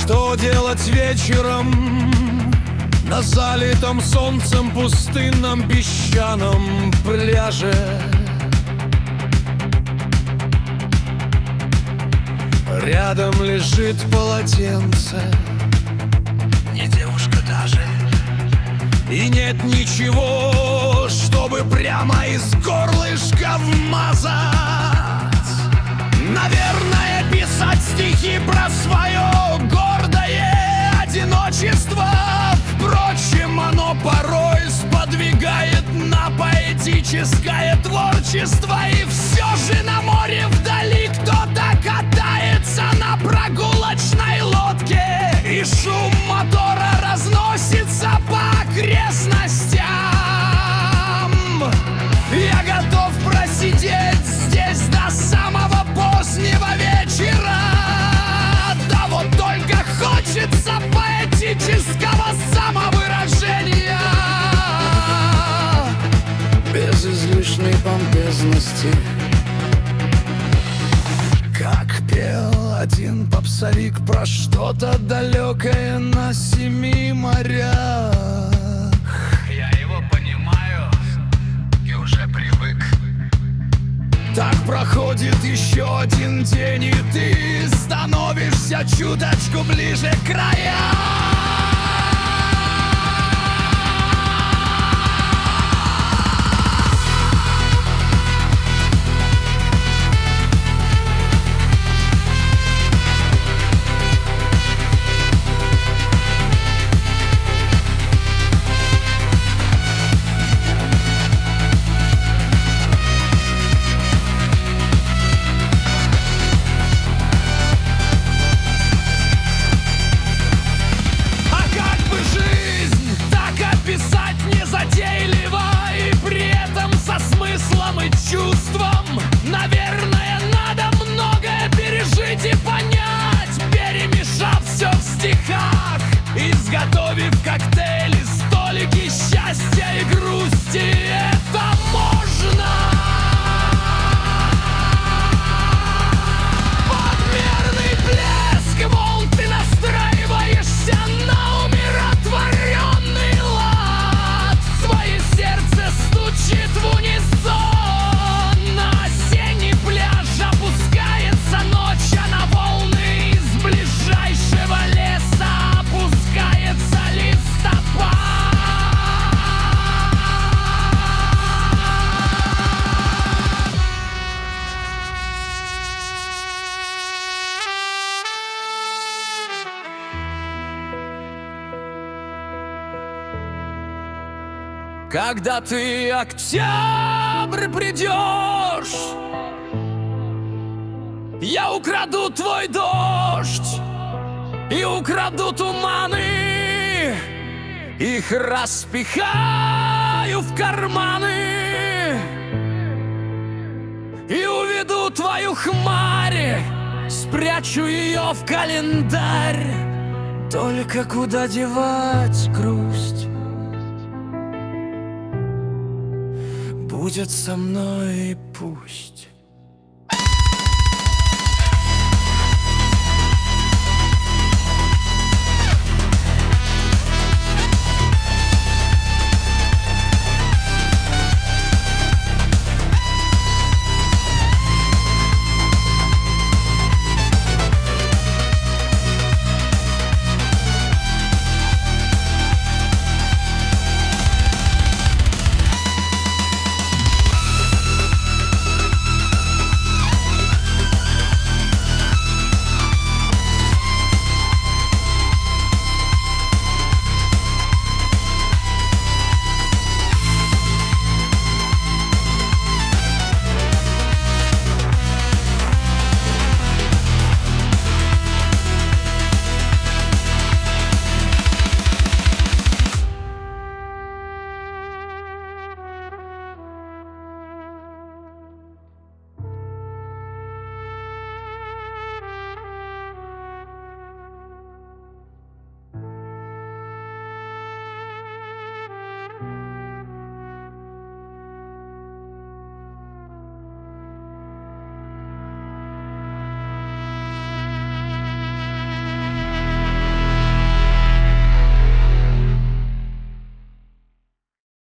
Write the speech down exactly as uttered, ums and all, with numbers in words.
Что делать вечером на залитом солнцем пустынном песчаном пляже? Рядом лежит полотенце, не девушка даже, и нет ничего, чтобы прямо из горлышка вмазать. Наверное, писать стихи про свое гордое одиночество. Впрочем, оно порой сподвигает на поэтическое творчество. И все же на море вдали кто-то катается на прогулочной лодке, и шум мотора разносится по окрестностям. Я готов просидеть здесь до самого позднего вечера. Да вот только хочется поэтического самовыражения, без излишней помпезности. Как пел один попсовик про что-то далекое на семи морях. Я его понимаю и уже привык. Так проходит еще один день, и ты становишься чуточку ближе к краям. Чувством, наверное, надо многое пережить и понять, перемешав все в стихах, изготовив коктейли, столики счастья и грусти. Это можно. Подмерный плеск волн, ты настраиваешься на умиротворенный лад. Твое сердце стучит в унисон. Когда ты, октябрь, придешь, я украду твой дождь и украду туманы, их распихаю в карманы и уведу твою хмарь, спрячу ее в календарь. Только куда девать грусть? Будет со мной и пусть.